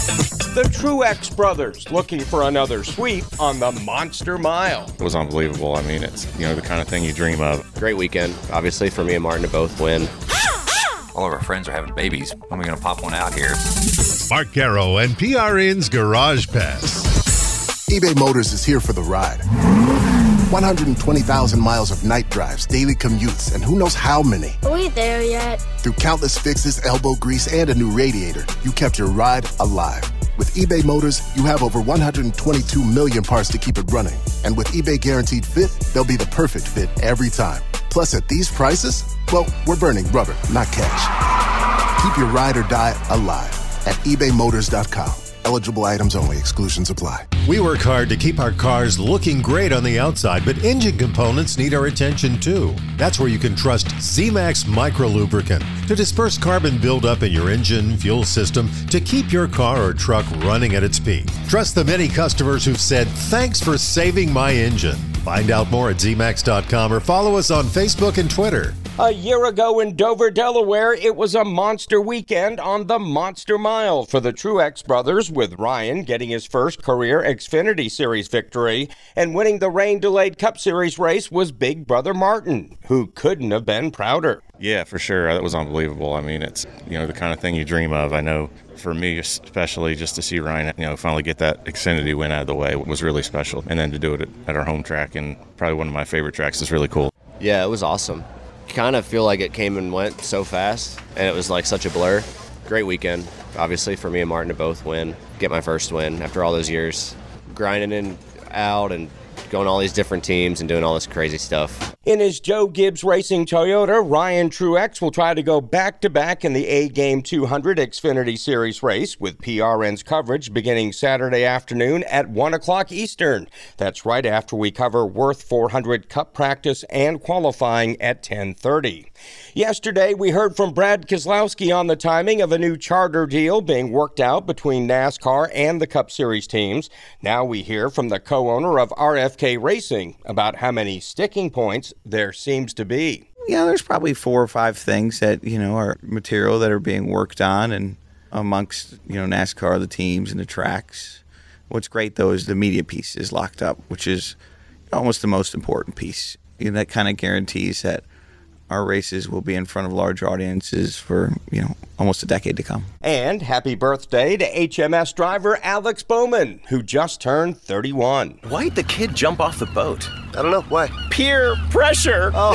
The Truex brothers looking for another sweep on the Monster Mile. It was unbelievable. I mean, it's, the kind of thing you dream of. Great weekend, obviously, for me and Martin to both win. All of our friends are having babies. When are we going to pop one out here? Mark Garrow and PRN's Garage Pass. eBay Motors is here for the ride. 120,000 miles of night drives, daily commutes, and who knows how many. Are we there yet? Through countless fixes, elbow grease, and a new radiator, you kept your ride alive. With eBay Motors, you have over 122 million parts to keep it running. And with eBay Guaranteed Fit, they'll be the perfect fit every time. Plus, at these prices, well, we're burning rubber, not cash. Keep your ride or die alive at ebaymotors.com. Eligible items only. Exclusions apply. We work hard to keep our cars looking great on the outside, but engine components need our attention too. That's where you can trust Z-Max Micro Lubricant to disperse carbon buildup in your engine, fuel system to keep your car or truck running at its peak. Trust the many customers who've said, "Thanks for saving my engine." Find out more at zmax.com or follow us on Facebook and Twitter. A year ago in Dover, Delaware, it was a monster weekend on the Monster Mile for the Truex brothers, with Ryan getting his first career Xfinity Series victory, and winning the rain-delayed Cup Series race was big brother Martin, who couldn't have been prouder. Yeah, for sure. That was unbelievable. I mean, it's, the kind of thing you dream of. I know for me, especially, just to see Ryan, finally get that Xfinity win out of the way was really special. And then to do it at our home track, and probably one of my favorite tracks, is really cool. Yeah, it was awesome. Kind of feel like it came and went so fast, and it was like such a blur. Great weekend, obviously, for me and Martin to both win, get my first win after all those years, grinding in out and going to all these different teams and doing all this crazy stuff. In his Joe Gibbs Racing Toyota, Ryan Truex will try to go back-to-back in the A-Game 200 Xfinity Series race, with PRN's coverage beginning Saturday afternoon at 1 o'clock Eastern. That's right after we cover Worth 400 Cup practice and qualifying at 10:30. Yesterday, we heard from Brad Keselowski on the timing of a new charter deal being worked out between NASCAR and the Cup Series teams. Now we hear from the co-owner of RFK Racing about how many sticking points there seems to be. Yeah, there's probably 4 or 5 things that, are material that are being worked on, and amongst, NASCAR, the teams and the tracks. What's great, though, is the media piece is locked up, which is almost the most important piece. That kind of guarantees that our races will be in front of large audiences for, almost a decade to come. And happy birthday to HMS driver Alex Bowman, who just turned 31. Why'd the kid jump off the boat? I don't know. Why? Peer pressure. Oh.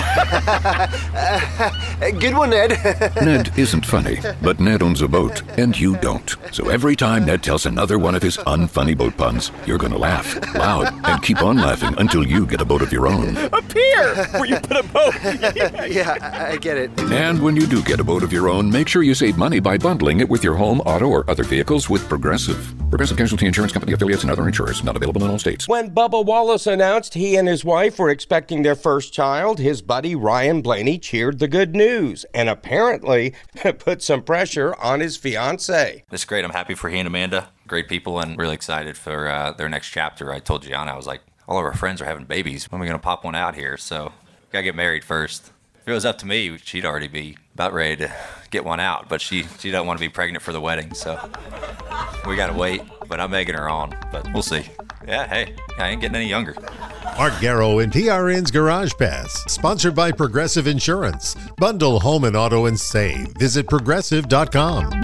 Good one, Ned. Ned isn't funny, but Ned owns a boat, and you don't. So every time Ned tells another one of his unfunny boat puns, you're going to laugh loud and keep on laughing until you get a boat of your own. A pier where you put a boat. Yeah, I get it. And when you do get a boat of your own, make sure you save money by bundling it with your home, auto, or other vehicles with Progressive. Progressive Casualty Insurance Company affiliates and other insurers. Not available in all states. When Bubba Wallace announced he and his wife were expecting their first child, his buddy Ryan Blaney cheered the good news and apparently put some pressure on his fiancée. It's great. I'm happy for he and Amanda. Great people, and really excited for their next chapter. I told Gianna, I was like, all of our friends are having babies. When are we going to pop one out here? So got to get married first. If it was up to me, she'd already be about ready to get one out, but she doesn't want to be pregnant for the wedding, so we got to wait. But I'm egging her on, but we'll see. Yeah, hey, I ain't getting any younger. Mark Garrow and PRN's Garage Pass, sponsored by Progressive Insurance. Bundle home and auto and save. Visit progressive.com.